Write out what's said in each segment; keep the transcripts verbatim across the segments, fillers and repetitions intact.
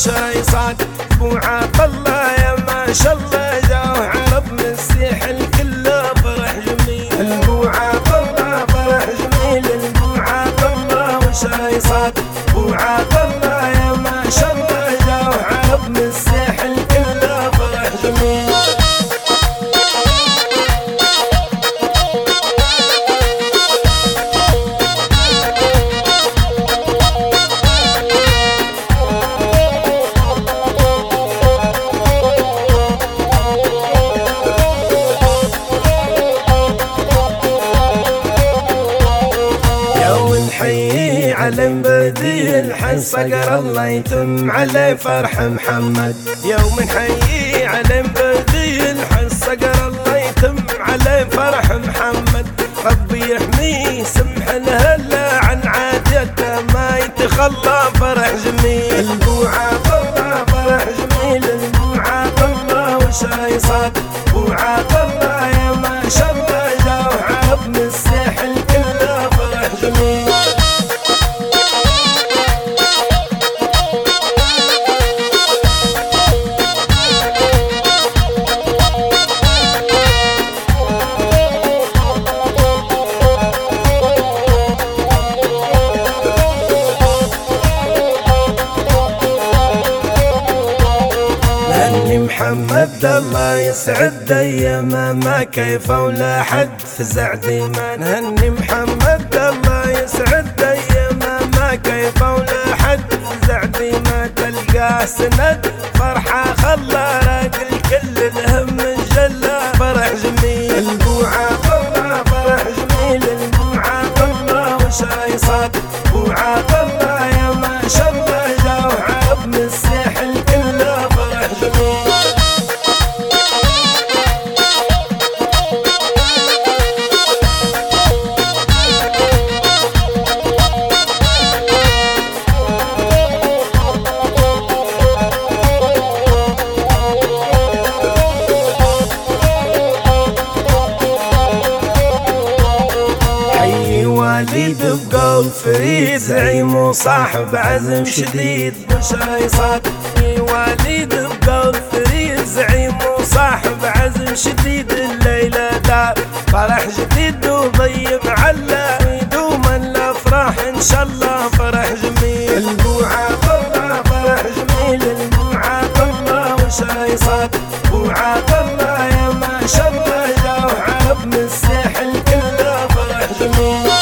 وشاي صاد ابو عطله يا ما شاء الله جاه عرب من الساحل كله فرح جميل. ابو عطله فرح جميل ابو عطله وشاي صاد ابو عطله يا ما شاء الله جاه عرب من الساحل كله فرح جميل. حيي علم بدي الحن صقر الله يتم عليه فرح محمد. يوم حيي علم بدي الحن صقر الله يتم عليه فرح محمد. ربي يحميه سمح الهلا عن عادته ما يتخلى فرح جميل. ابو عطله فرح جميل ابو عطله وشاي صاد ابو عطله يا ما شاء الله جاه عرب من الساحل كله فرح جميل. محمد الله يسعد ايامه ما كيف ولا حد فزع ديما. نهني محمد الله يسعد ايامه ما كيف ولا حد فزع ديما. تلقاه سند فرحه خلى راجل كل الهم الجله فرح جميل. ابو عطله فرح جميل ابو عطله وشاي صاد ابو عطله يا ما شاء الله جاه عرب من الساحل كله فرح جميل. وليد بقول فريد زعيم وصاحب عزم شديد وشاي صاد. وليد بقول فريد زعيم وصاحب عزم شديد. الليلة دار فرح جديد وضيم علا ويدوم الافراح ان شاء الله فرح جميل. ابو عطله فرح جميل ابو عطله وشاي صاد ابو عطله يا ما شاء الله جاه عرب من الساحل كله فرح جميل.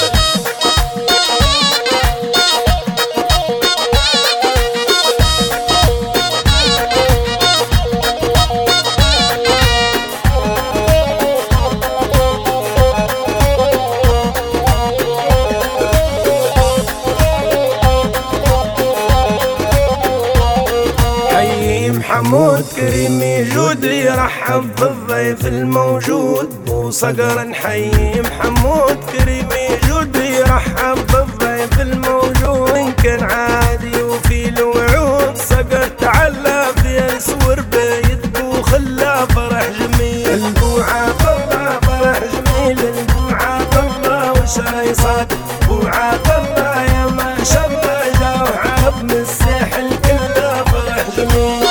محمود كريم يجود يرحب بالضيف الموجود. وصقر نحيي محمود كريم يجود يرحب بالضيف الموجود. إن كان عادي وفي الوعود صقر تعلى في اسور بيت وخلى فرح جميل. ابو عطله فرح جميل ابو عطله وشاي صاد ابو عطله يا ما شاء الله جاه عرب من الساحل كله فرح جميل.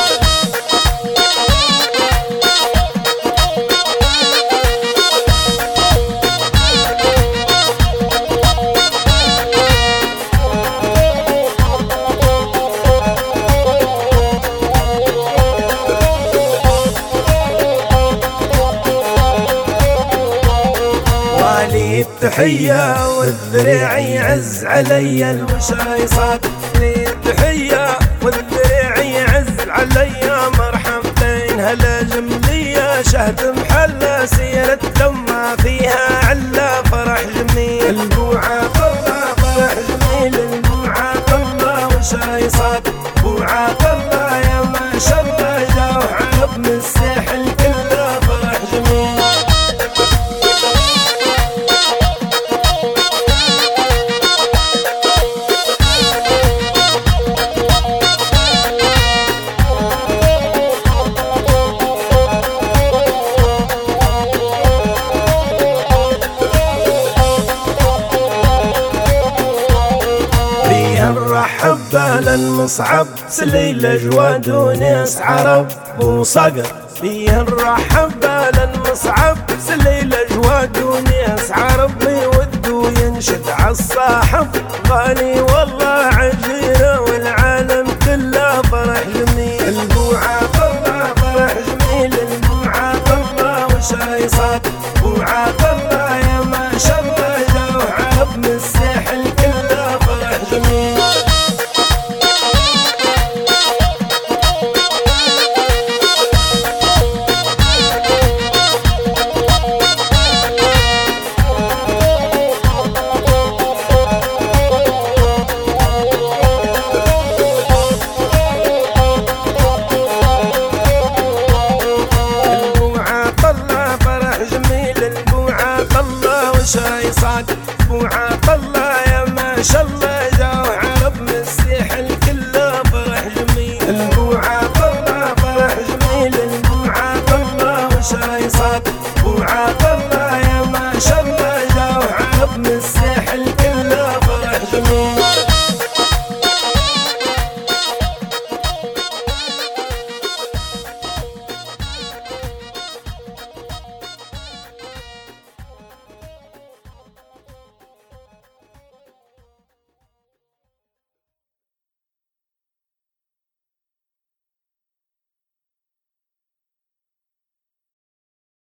التحية والذريع يعز علي الوشاي صاد. لي التحية والذريع يعز علي مرحبتين هلا جملية شهد محلى سيرة لما فيها علا فرح جميل. ابو عطله فرح جميل ابو عطله وشاي صاد ابو عطله يا ما شاء الله جاه عرب من الساحل كله فرح جميل. نرحب للمصطفى المصعب سليل جواد وناس عرب وصقر فيه الرحب المصعب سليل جواد وناس عرب يودوا ينشد عالصاحب غالي والله